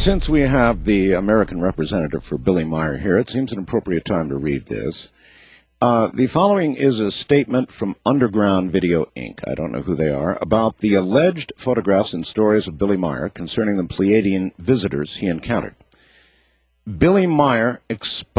Since we have the American representative for Billy Meier here, it seems an appropriate time to read this. The following is a statement from Underground Video, Inc., I don't know who they are, about the alleged photographs and stories of Billy Meier concerning the Pleiadian visitors he encountered. Billy Meier exposed! !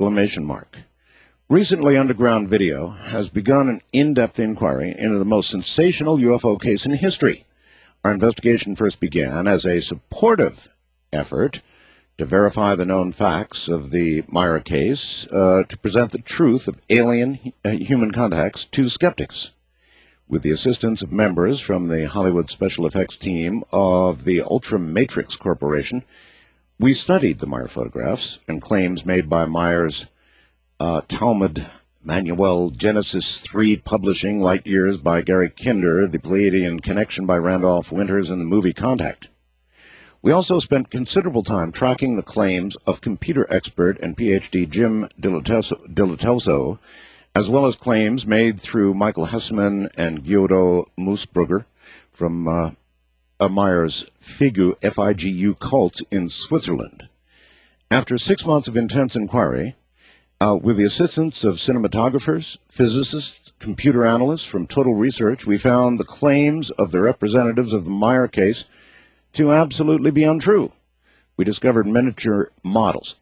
Recently, Underground Video has begun an in-depth inquiry into the most sensational UFO case in history. Our investigation first began as a supportive effort to verify the known facts of the Meier case, to present the truth of alien human contacts to skeptics. With the assistance of members from the Hollywood special effects team of the Ultra Matrix Corporation, we studied the Meier photographs and claims made by Meier's Talmud Manual, Genesis 3 Publishing, Light Years by Gary Kinder, The Pleiadian Connection by Randolph Winters, and the movie Contact. We also spent considerable time tracking the claims of computer expert and PhD Jim Dilettoso, as well as claims made through Michael Hesseman and Guido Moosbrugger from Meier's Figu, F-I-G-U cult in Switzerland. After 6 months of intense inquiry, with the assistance of cinematographers, physicists, computer analysts from Total Research, we found the claims of the representatives of the Meier case to absolutely be untrue. We discovered miniature models,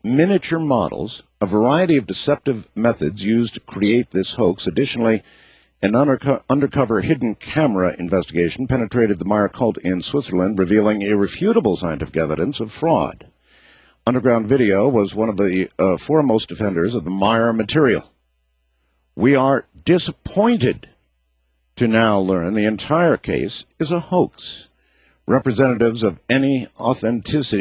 a variety of deceptive methods used to create this hoax. Additionally, an undercover hidden camera investigation penetrated the Meier cult in Switzerland, revealing irrefutable scientific evidence of fraud. Underground Video was one of the foremost defenders of the Meier material. We are disappointed to now learn the entire case is a hoax. Representations of any authenticity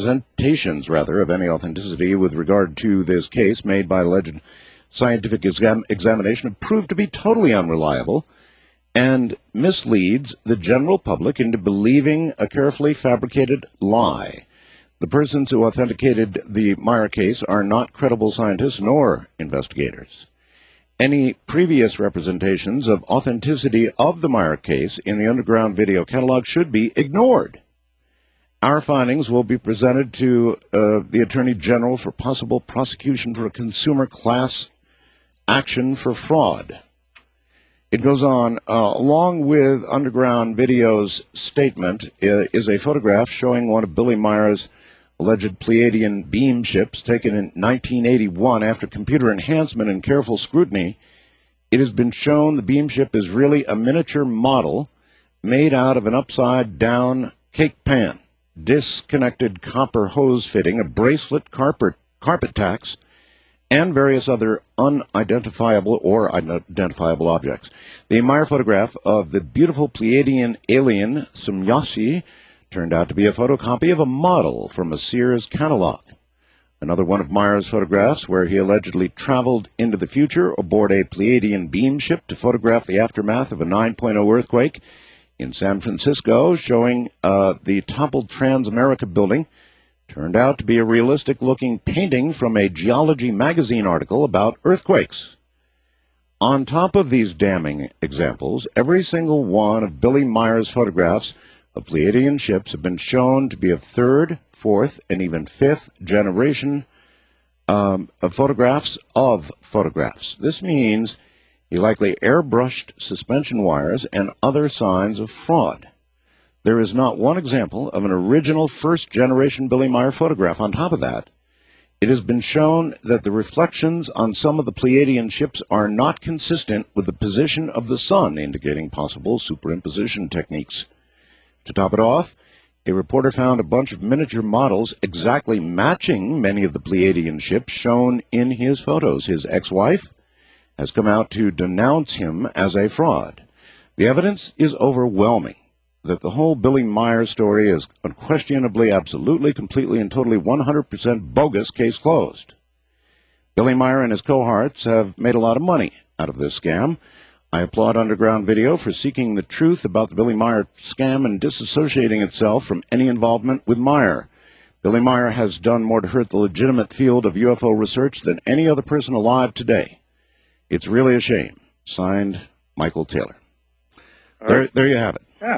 with regard to this case made by alleged scientific examination have proved to be totally unreliable and misleads the general public into believing a carefully fabricated lie. The persons who authenticated the Meier case are not credible scientists nor investigators. Any previous representations of authenticity of the Meier case in the Underground Video catalog should be ignored. Our findings will be presented to the Attorney General for possible prosecution for a consumer class action for fraud. It goes on, along with Underground Video's statement is a photograph showing one of Billy Meier's alleged Pleiadian beam ships taken in 1981 after computer enhancement and careful scrutiny. It has been shown the beam ship is really a miniature model made out of an upside-down cake pan, disconnected copper hose fitting, a bracelet, carpet tacks, and various other unidentifiable or identifiable objects. The Meier photograph of the beautiful Pleiadian alien Somyasi turned out to be a photocopy of a model from a Sears catalog. Another one of Meier's photographs where he allegedly traveled into the future aboard a Pleiadian beam ship to photograph the aftermath of a 9.0 earthquake in San Francisco, showing the toppled Transamerica building, turned out to be a realistic-looking painting from a Geology magazine article about earthquakes. On top of these damning examples, every single one of Billy Meier's photographs of Pleiadian ships have been shown to be of third, fourth, and even fifth generation of photographs. This means he likely airbrushed suspension wires and other signs of fraud. There is not one example of an original first-generation Billy Meier photograph. On top of that, it has been shown that the reflections on some of the Pleiadian ships are not consistent with the position of the sun, indicating possible superimposition techniques. To top it off, a reporter found a bunch of miniature models exactly matching many of the Pleiadian ships shown in his photos. His ex-wife has come out to denounce him as a fraud. The evidence is overwhelming that the whole Billy Meier story is unquestionably, absolutely, completely, and totally 100% bogus. Case closed. Billy Meier and his cohorts have made a lot of money out of this scam. I applaud Underground Video for seeking the truth about the Billy Meier scam and disassociating itself from any involvement with Meier. Billy Meier has done more to hurt the legitimate field of UFO research than any other person alive today. It's really a shame. Signed, Michael Taylor. Right. There you have it. Yeah.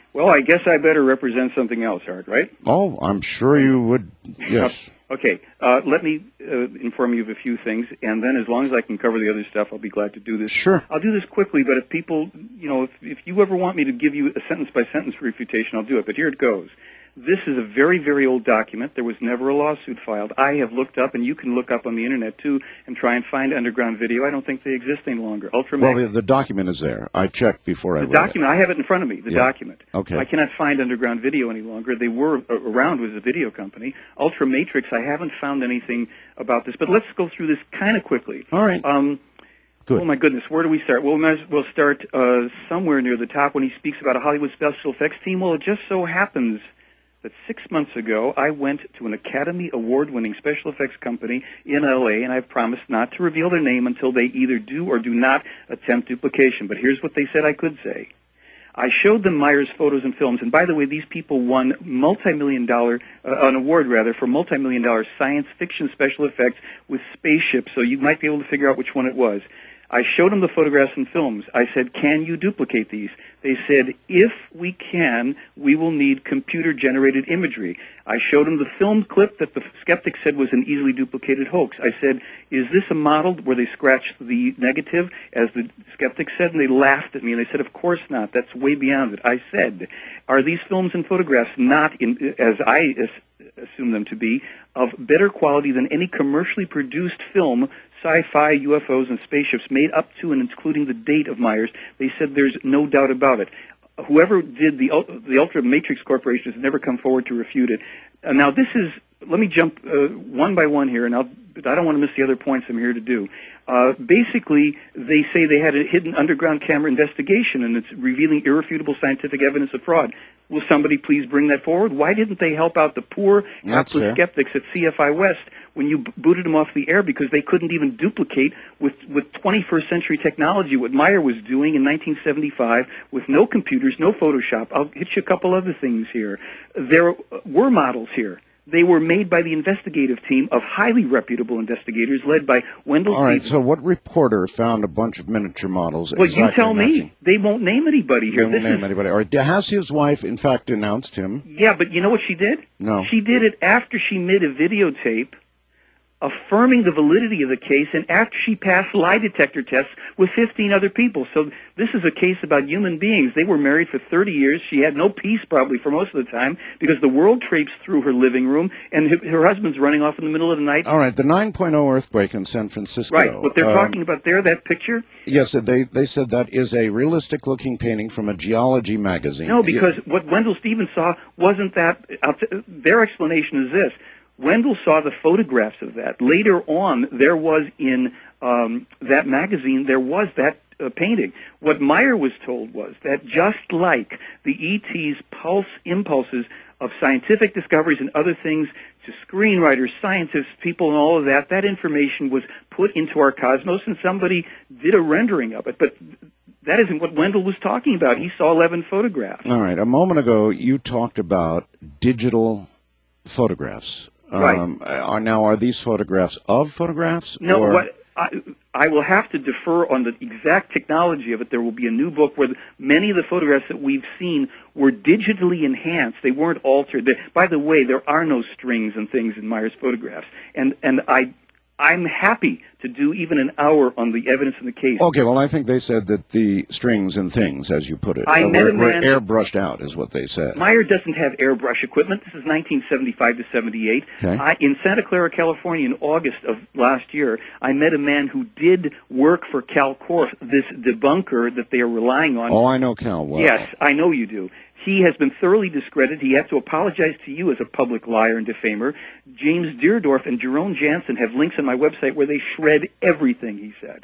Well, I guess I better represent something else, Art, right? Oh, I'm sure you would. Yes. Okay. Let me inform you of a few things, and then as long as I can cover the other stuff, I'll be glad to do this. Sure. I'll do this quickly, but if people, if you ever want me to give you a sentence-by-sentence refutation, I'll do it. But here it goes. This is a very, very old document. There was never a lawsuit filed. I have looked up, and you can look up on the Internet, too, and try and find underground video. I don't think they exist any longer. Well, the document is there. I checked before I read it. The document, I have it in front of me, the document. Okay. I cannot find underground video any longer. They were around as a video company. Ultramatrix, I haven't found anything about this, but let's go through this kind of quickly. All right. Good. Oh, my goodness, where do we start? Well, we'll start somewhere near the top when he speaks about a Hollywood special effects team. Well, it just so happens that 6 months ago, I went to an Academy Award-winning special effects company in L.A., and I've promised not to reveal their name until they either do or do not attempt duplication. But here's what they said I could say. I showed them Meyer's photos and films, and by the way, these people won an award for multi-million-dollar science fiction special effects with spaceships, so you might be able to figure out which one it was. I showed them the photographs and films. I said, can you duplicate these? They said, if we can, we will need computer-generated imagery. I showed them the film clip that the skeptics said was an easily duplicated hoax. I said, is this a model where they scratched the negative, as the skeptics said? And they laughed at me, and they said, of course not. That's way beyond it. I said, are these films and photographs not, as I assume them to be, of better quality than any commercially produced film, sci-fi, UFOs, and spaceships made up to and including the date of Myers? They said there's no doubt about it. Whoever did the Ultramatrix Corporation has never come forward to refute it. Now, let me jump one by one here, but I don't want to miss the other points I'm here to do. Basically, they say they had a hidden underground camera investigation, and it's revealing irrefutable scientific evidence of fraud. Will somebody please bring that forward? Why didn't they help out the poor, hapless skeptics at CFI West when you booted them off the air because they couldn't even duplicate with 21st century technology what Meyer was doing in 1975 with no computers, no Photoshop? I'll hit you a couple other things here. There were models here. They were made by the investigative team of highly reputable investigators led by Wendell All right, Stevens. so what reporter found a bunch of miniature models? Well, you tell me. They won't name anybody here. They won't name anybody. All right, has his wife, in fact, denounced him? Yeah, but you know what she did? No. She did it after she made a videotape affirming the validity of the case, and after she passed lie detector tests with 15 other people. So this is a case about human beings. They were married for 30 years. She had no peace probably for most of the time because the world traipsed through her living room, and her husband's running off in the middle of the night. All right, the 9.0 earthquake in San Francisco. Right, what they're talking about there, that picture? Yes, they said that is a realistic-looking painting from a geology magazine. No, because what Wendell Stevens saw wasn't that. Their explanation is this. Wendell saw the photographs of that. Later on, there was in that magazine, there was that painting. What Meyer was told was that just like the ET's impulses of scientific discoveries and other things to screenwriters, scientists, people, and all of that, that information was put into our cosmos, and somebody did a rendering of it. But that isn't what Wendell was talking about. He saw 11 photographs. All right. A moment ago, you talked about digital photographs. Right. Are these photographs of photographs? No, I will have to defer on the exact technology of it. There will be a new book where many of the photographs that we've seen were digitally enhanced. They weren't altered. By the way, there are no strings and things in Meyer's photographs. And I'm happy to do even an hour on the evidence in the case. Okay, well, I think they said that the strings and things, as you put it, were airbrushed out, is what they said. Meyer doesn't have airbrush equipment. This is 1975 to 78. Okay. In Santa Clara, California, in August of last year, I met a man who did work for Cal Corp, this debunker that they are relying on. Oh, I know Cal well. Yes, I know you do. He has been thoroughly discredited. He has to apologize to you as a public liar and defamer. James Deardorff and Jerome Jansen have links on my website where they shred everything he said.